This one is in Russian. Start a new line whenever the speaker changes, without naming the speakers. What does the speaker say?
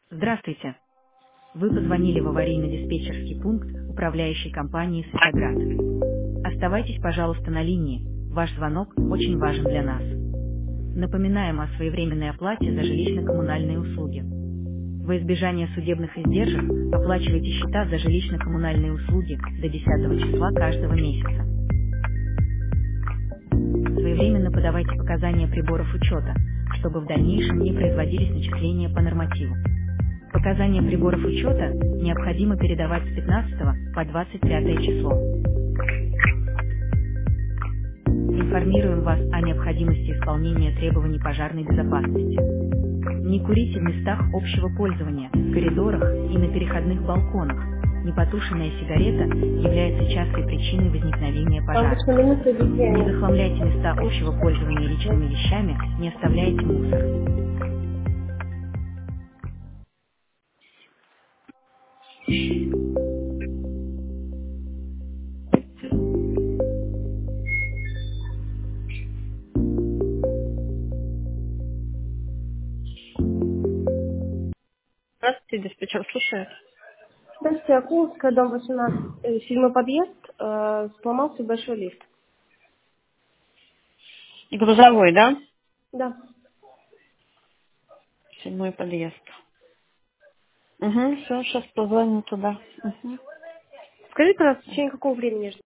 Здравствуйте. Вы позвонили в аварийно-диспетчерский пункт управляющей компании «Светоград». Оставайтесь, пожалуйста, на линии. Ваш звонок очень важен для нас. Напоминаем о своевременной оплате за жилищно-коммунальные услуги. Во избежание судебных издержек оплачивайте счета за жилищно-коммунальные услуги до 10 числа каждого месяца. Своевременно подавайте показания приборов учета, чтобы в дальнейшем не производились начисления по нормативу. Показания приборов учета необходимо передавать с 15 по 25 число. Информируем вас о необходимости исполнения требований пожарной безопасности. Не курите в местах общего пользования, в коридорах и на переходных балконах. Непотушенная сигарета является частой причиной возникновения пожара. Не захламляйте места общего пользования личными вещами, не оставляйте мусор. Здравствуйте, диспетчер, слушаю.
Здравствуйте, Акуловская, дом 18, седьмой подъезд, сломался большой лифт.
Грузовой, да?
Да.
Седьмой подъезд. Угу, все, сейчас позвоню туда. Угу.
Скажите, пожалуйста, в течение какого времени